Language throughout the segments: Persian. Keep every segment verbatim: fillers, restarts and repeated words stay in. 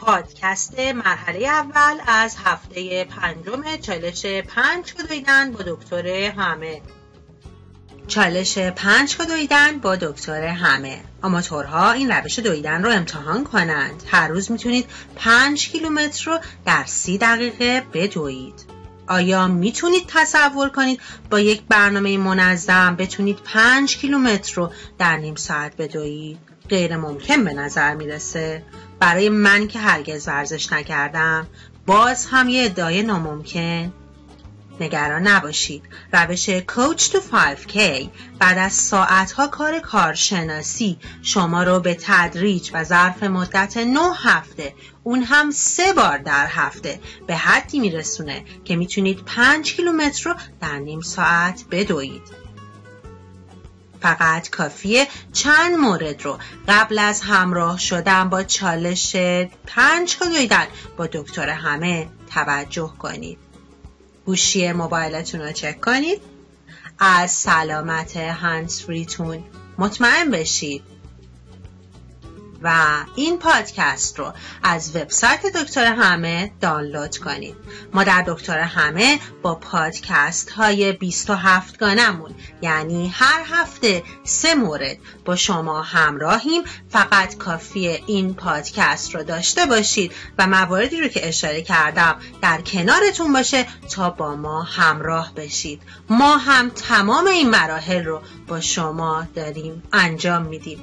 پادکست مرحله اول از هفته پنجم چالش پنج که دویدن با دکتر همه. چالش پنج که دویدن با دکتر همه. آماتورها این روش دویدن رو امتحان کنند. هر روز میتونید پنج کیلومتر رو در سی دقیقه بدوید. آیا میتونید تصور کنید با یک برنامه منظم بتونید پنج کیلومتر رو در نیم ساعت بدوید؟ غیر ممکن به نظر میرسه. برای من که هرگز ورزش نکردم باز هم یه ادعای ناممکن. نگران نباشید. روش کوچ تو فایو کی بعد از ساعتها کار کارشناسی شما رو به تدریج و ظرف مدت نه هفته، اون هم سه بار در هفته، به حدی میرسونه که میتونید پنج کیلومتر رو در نیم ساعت بدوید. فقط کافیه چند مورد رو قبل از همراه شدن با چالش پنج که دویدن با دکتر همه توجه کنید. گوشی موبایلتون رو چک کنید. از سلامت هندز فریتون مطمئن بشید. و این پادکست رو از وبسایت دکتر همه دانلود کنید. ما در دکتر همه با پادکست های بیست و هفت گانمون، یعنی هر هفته سه مورد، با شما همراهیم. فقط کافیه این پادکست رو داشته باشید و مواردی رو که اشاره کردم در کنارتون باشه تا با ما همراه بشید. ما هم تمام این مراحل رو با شما داریم انجام میدیم.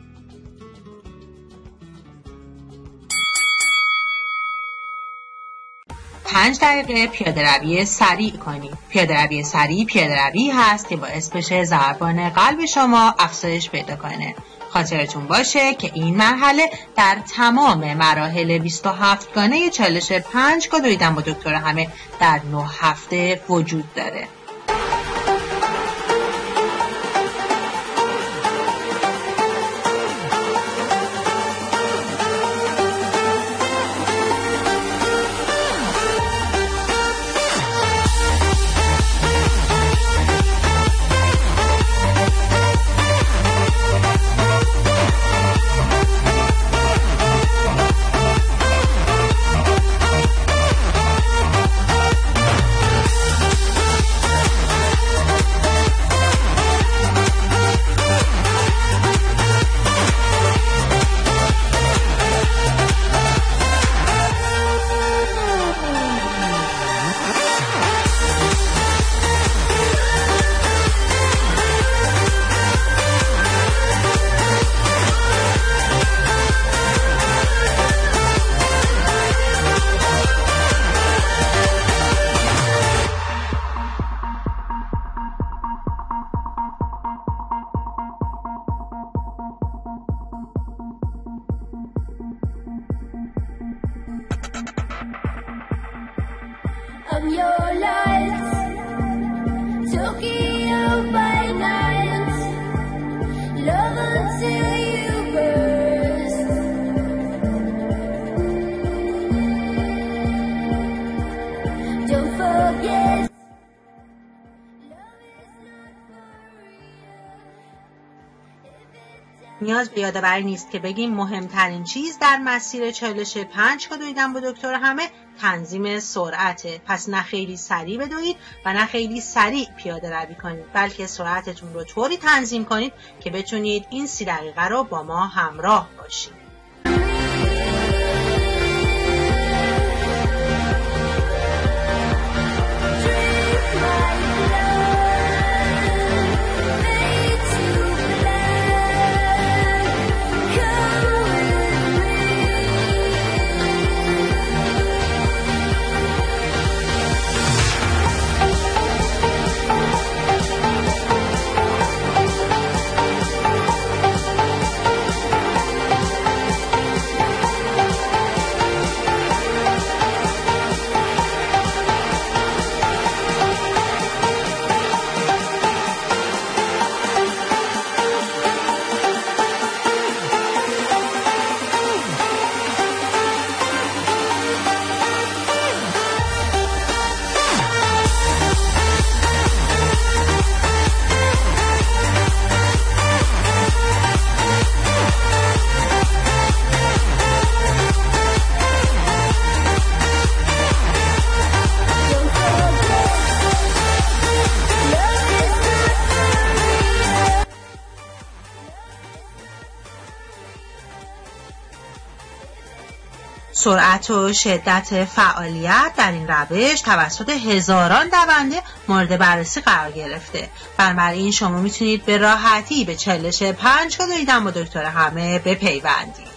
پنج دقیقه پیاده روی سریع کنید. پیاده روی سریع پیاده روی هست که باعث بشه ضربان قلب شما افزایش پیدا کنه. خاطرتون باشه که این مرحله در تمام مراحل بیست و هفت گانه چالش پنج که دویدن با دکتر همه در نه هفته وجود داره. I'm your lights, Tokyo by night, love until you burst. Don't forget. نیاز به یادآوری نیست که بگیم مهمترین چیز در مسیر چالش پنج که دویدن با دکتر همه تنظیم سرعته. پس نه خیلی سریع بدوید و نه خیلی سریع پیاده روی کنید، بلکه سرعتتون رو طوری تنظیم کنید که بتونید این سی دقیقه رو با ما همراه باشید. سرعت و شدت فعالیت در این روش توسط هزاران دونده مورد بررسی قرار گرفته. بنابراین شما میتونید به راحتی به چالش پنج کد دویدن با دکتر همه بپیوندید.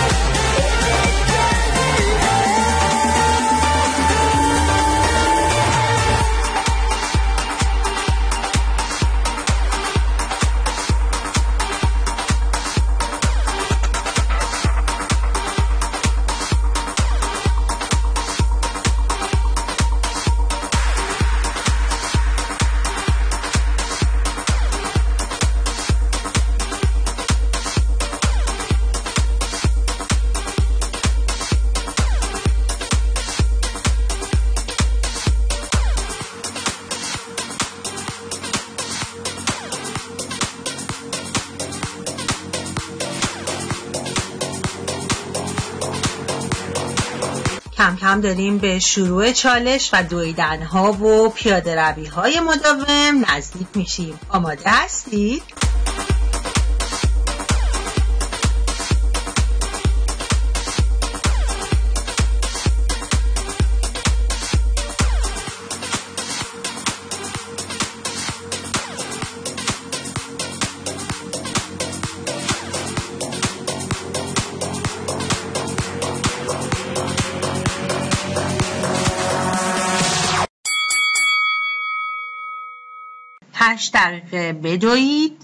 کم کم داریم به شروع چالش و دویدن ها و پیاده روی های مداوم نزدیک میشیم. آماده هستید؟ هشت دقیقه بدوید.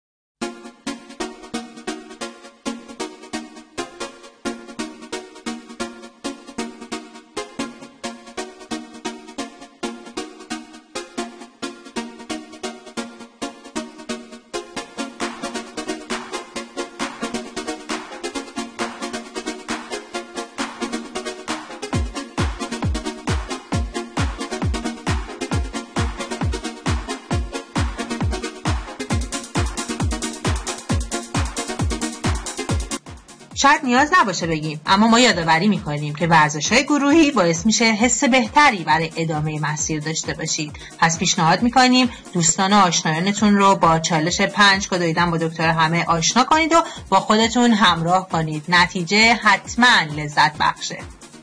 شاید نیاز نباشه بگیم، اما ما یادآوری میکنیم که ورزش‌های گروهی باعث میشه حس بهتری برای ادامه مسیر داشته باشید. پس پیشنهاد میکنیم دوستان و آشنایانتون رو با چالش پنج کد دویدن با دکتر همه آشنا کنید و با خودتون همراه کنید. نتیجه حتما لذت بخشه.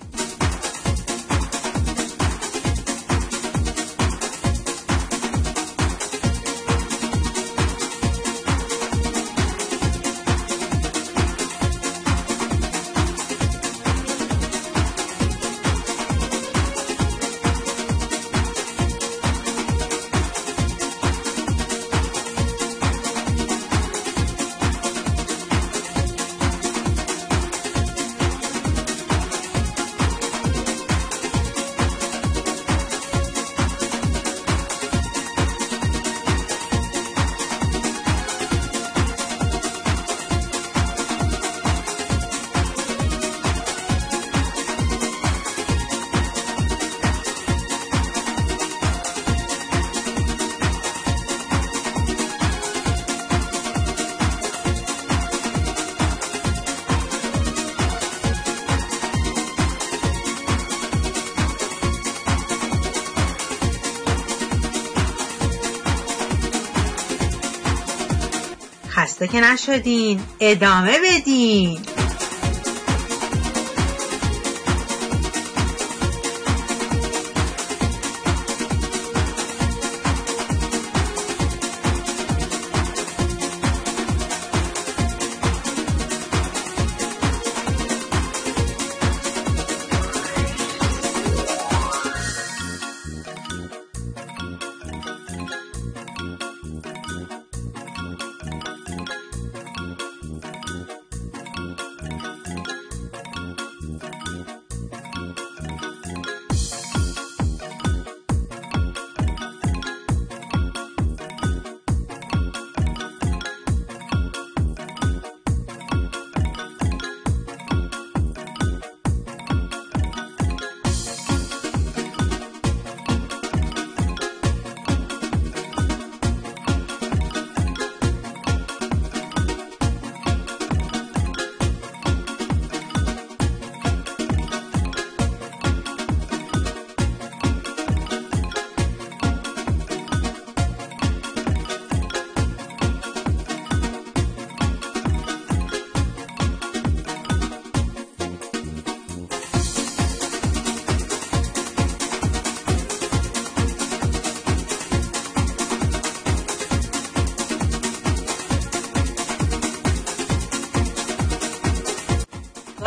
خسته که نشدین، ادامه بدین.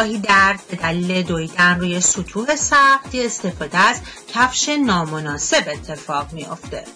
گاهی درد به دلیل دویدن روی سطوح سخت یا استفاده از کفش نامناسب اتفاق می‌افته.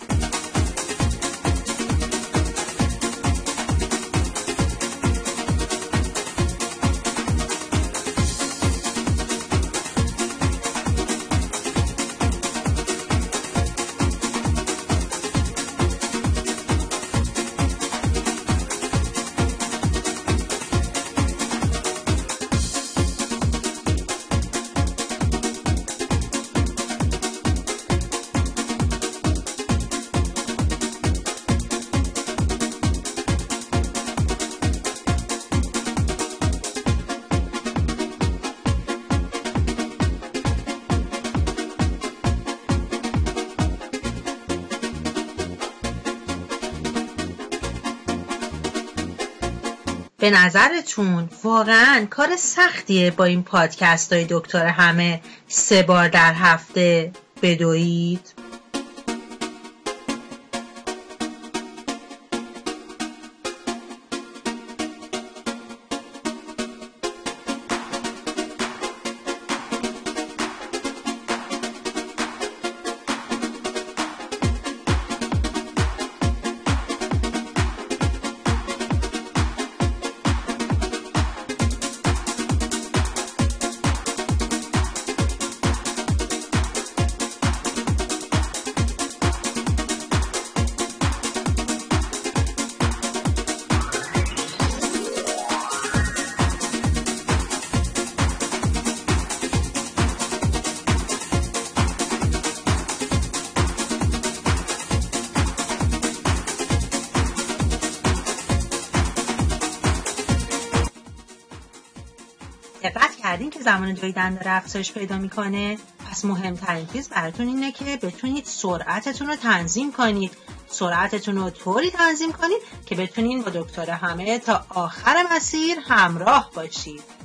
به نظرتون واقعاً کار سختیه با این پادکست های دکتر همه سه بار در هفته بدوید؟ دقت کردین که زمان دویدن داره افزایش پیدا میکنه؟ پس مهمترین چیز براتون اینه که بتونید سرعتتون رو تنظیم کنید. سرعتتون رو طوری تنظیم کنید که بتونین با دکتر همه تا آخر مسیر همراه باشید.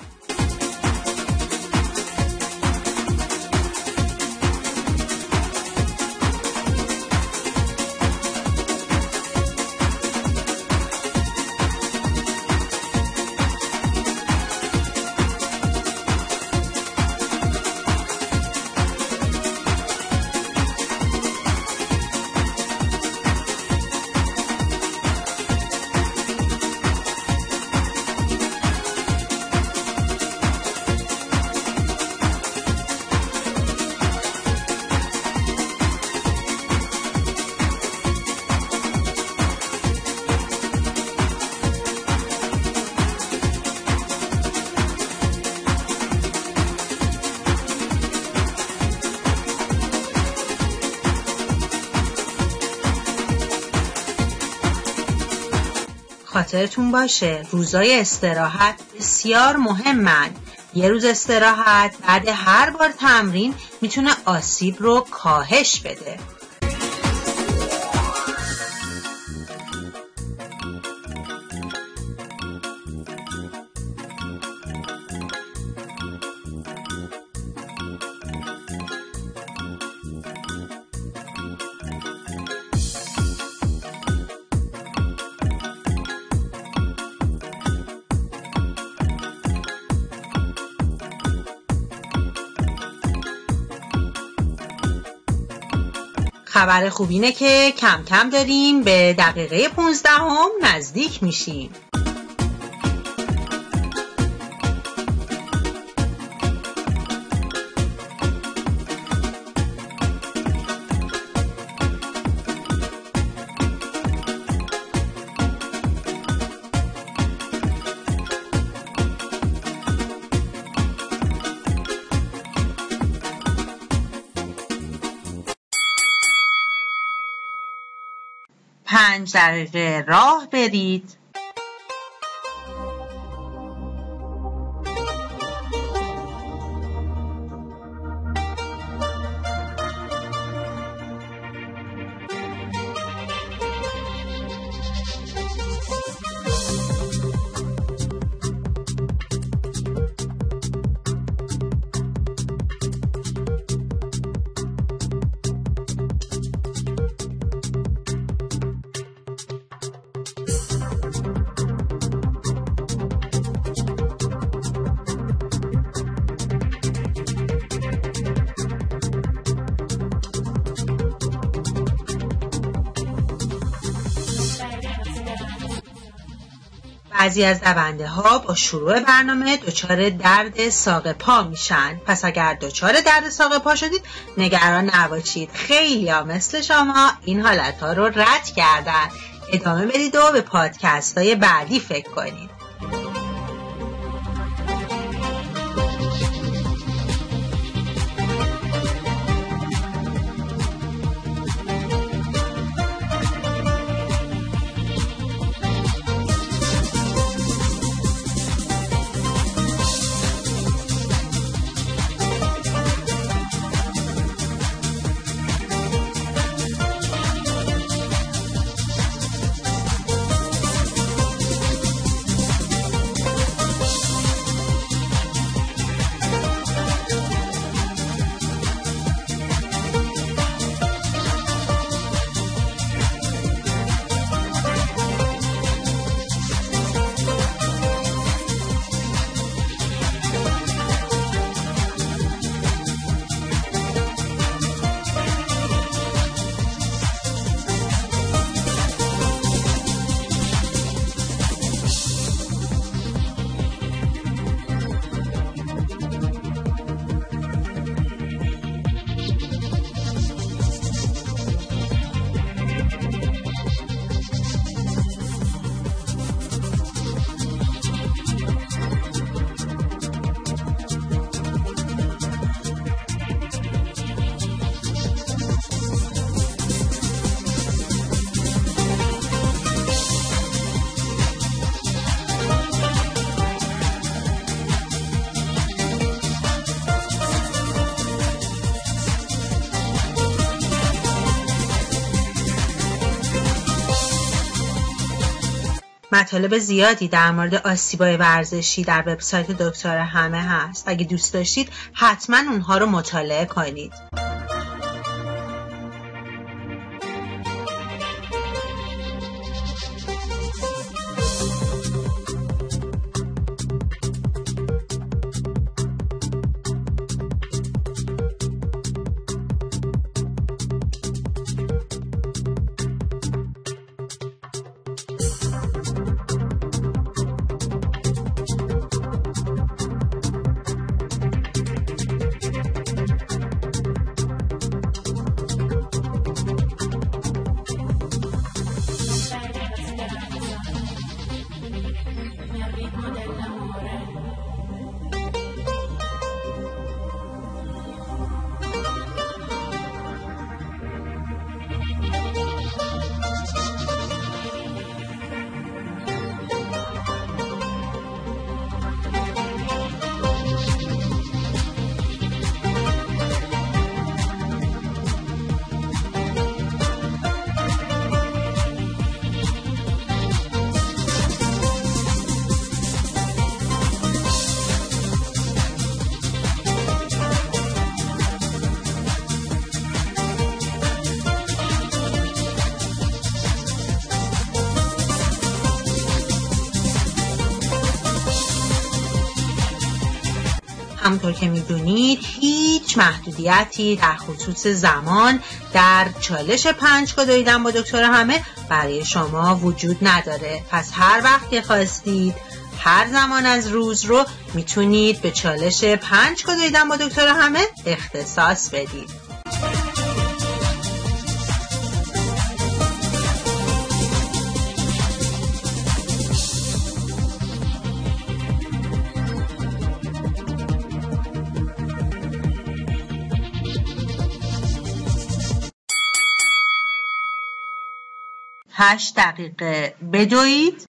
خاطرتون باشه روزای استراحت بسیار مهمن. یه روز استراحت بعد هر بار تمرین میتونه آسیب رو کاهش بده. خبر خوب اینه که کم کم داریم به دقیقه پونزدهم نزدیک میشیم. پنج دقیقه راه برید. بعضی از دونده ها با شروع برنامه دچار درد ساق پا میشن. پس اگر دچار درد ساق پا شدید نگران نباشید، خیلی ها مثل شما این حالت ها رو رد کردن. ادامه بدید و به پادکست های بعدی فکر کنید. مطالب زیادی در مورد آسیب‌های ورزشی در وبسایت دکتر همه هست. اگه دوست داشتید حتما اونها رو مطالعه کنید. همونطور که میدونید هیچ محدودیتی در خصوص زمان در چالش پنجگاه دویدن با دکتر همه برای شما وجود نداره. پس هر وقت که خواستید هر زمان از روز رو میتونید به چالش پنجگاه دویدن با دکتر همه اختصاص بدید. هشت دقیقه بدوید.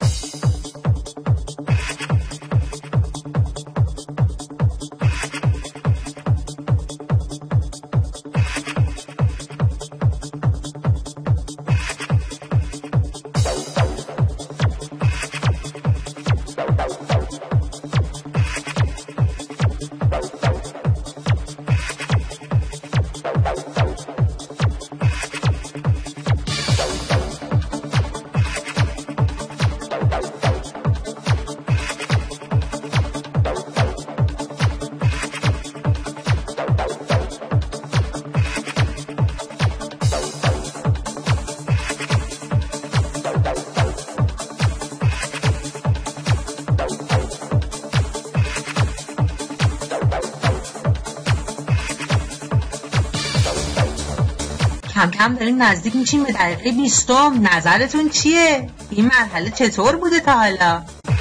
کم کم داریم نزدیک میشیم به دقیقه بیستم. نظرتون چیه؟ این مرحله چطور بوده تا حالا؟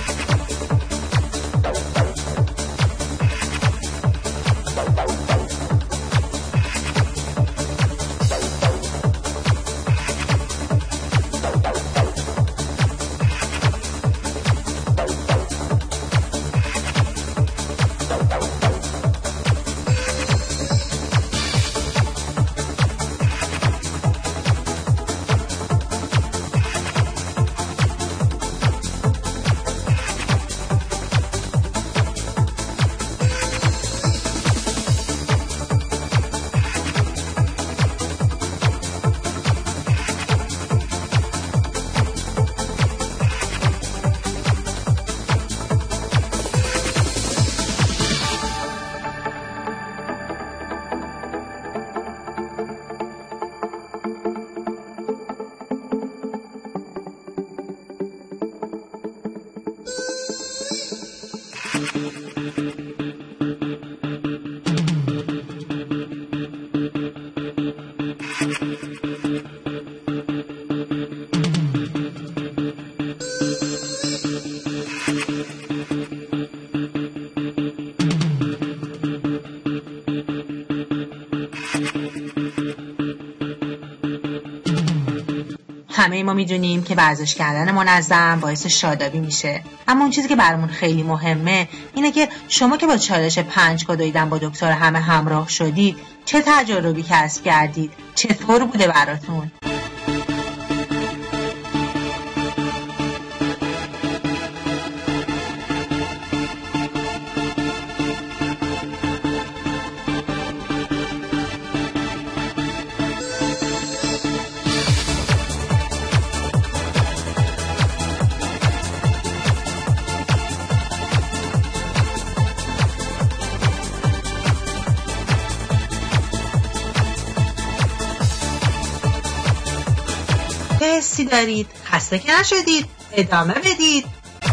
همه ما میدونیم که ورزش کردن منظم باعث شادابی میشه، اما اون چیزی که برامون خیلی مهمه اینه که شما که با چالش پنج کد دویدن با دکتر همه همراه شدید چه تجربی کسب کردید؟ چطور بوده براتون؟ چه حسی دارید؟ خسته که نشدید؟ ادامه بدید.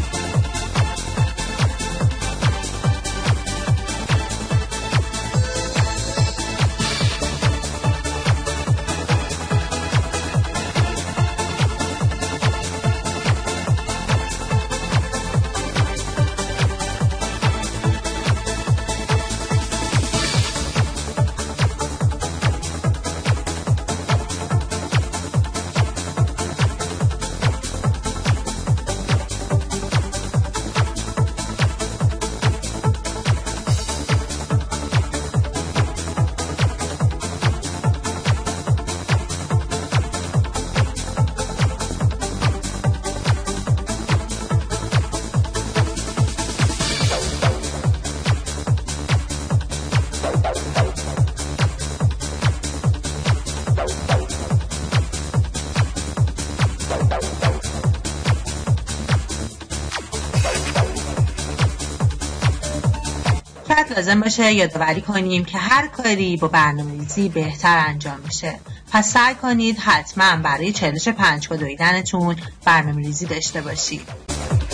فقط لازم باشه یادآوری کنیم که هر کاری با برنامه‌ریزی بهتر انجام میشه. پس سعی کنید حتما برای چالش پنج کد دویدنتون برنامه‌ریزی داشته باشید.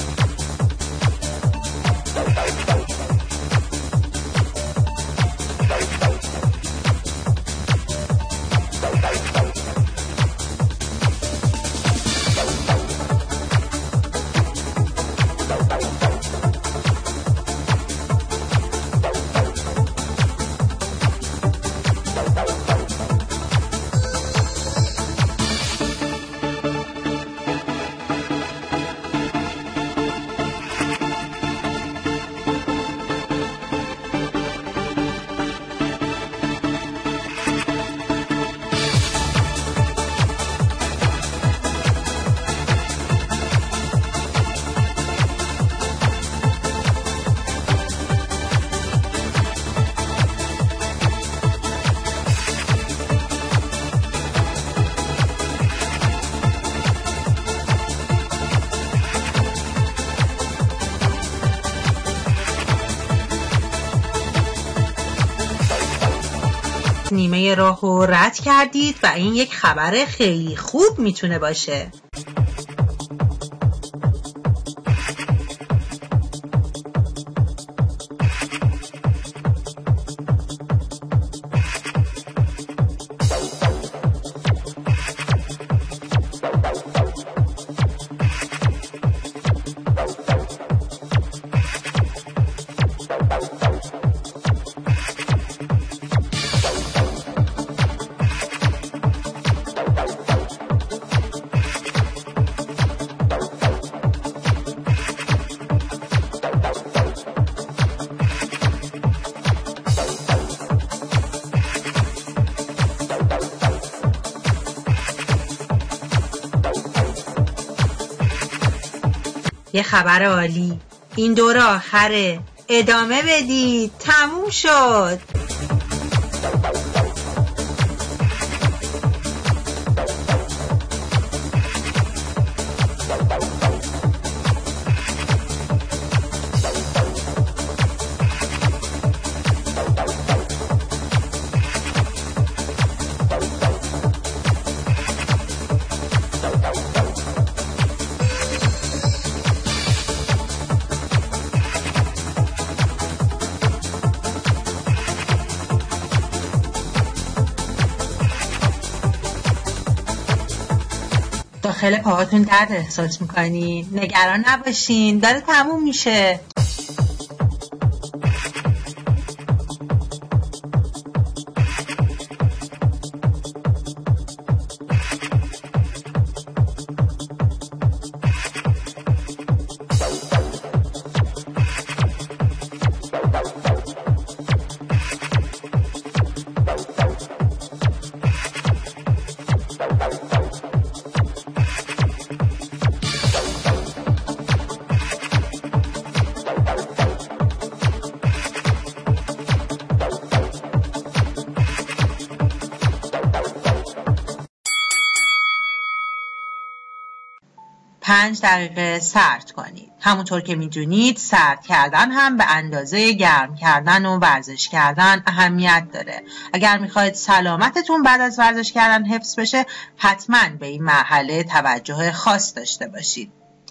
نیمه راهو رد کردید و این یک خبر خیلی خوب میتونه باشه. یه خبر عالی، این دوره آخره، ادامه بدید، تموم شد. داخل پاهاتون درد احساس میکنین؟ نگران نباشین، داره تموم میشه. پنج دقیقه سرد کنید. همونطور که میدونید سرد کردن هم به اندازه گرم کردن و ورزش کردن اهمیت داره. اگر میخواید سلامتتون بعد از ورزش کردن حفظ بشه، حتما به این مرحله توجه خاص داشته باشید.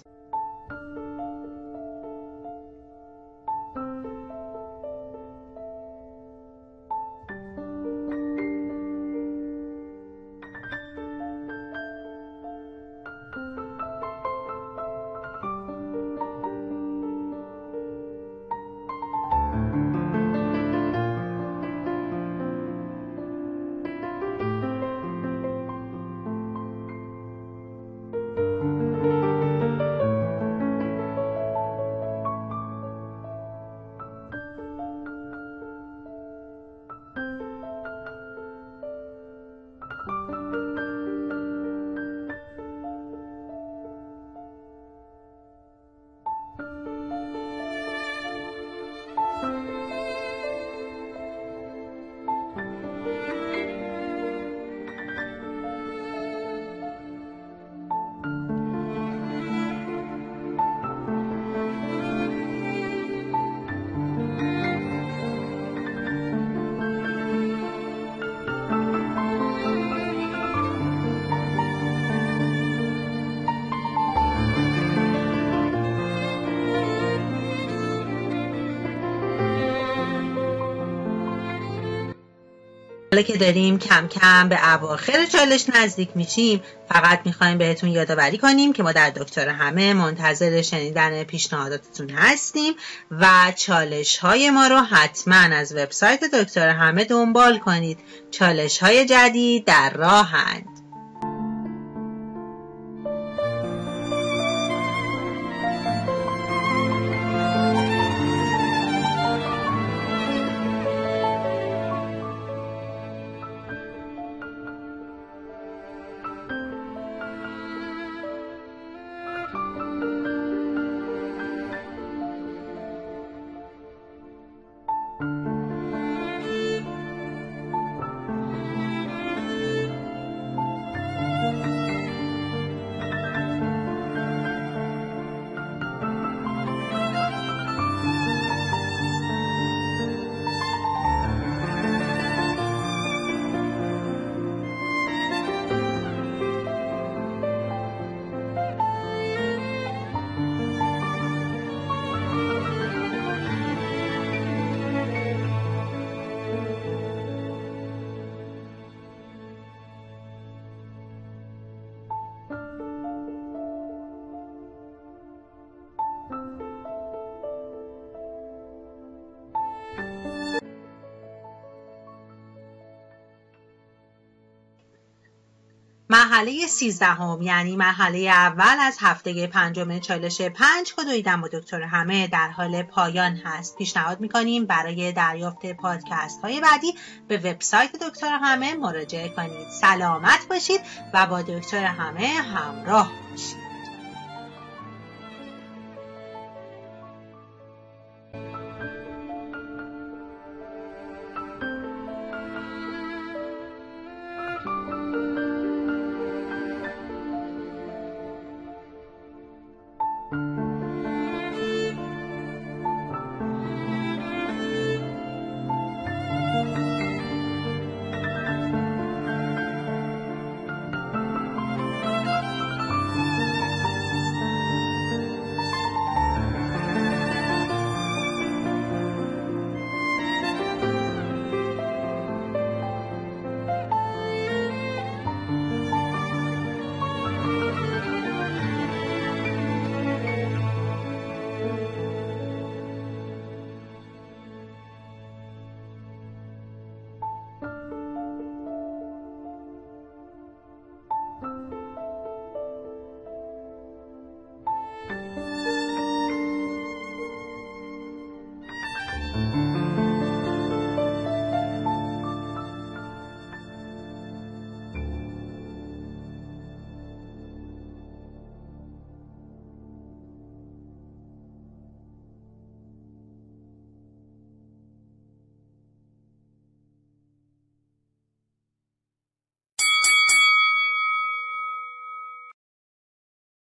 حالا که داریم کم کم به اواخر چالش نزدیک میشیم، فقط میخوایم بهتون یادآوری کنیم که ما در دکتر همه منتظر شنیدن پیشنهاداتتون هستیم و چالش های ما رو حتما از وبسایت دکتر همه دنبال کنید. چالش های جدید در راهند. مرحله سیزدهم یعنی مرحله اول از هفته پنجم چالش پنج کد و ایدن با دکتر همه در حال پایان هست. پیشنهاد میکنیم برای دریافت پادکست های بعدی به وبسایت دکتر همه مراجعه کنید. سلامت باشید و با دکتر همه همراه باشید.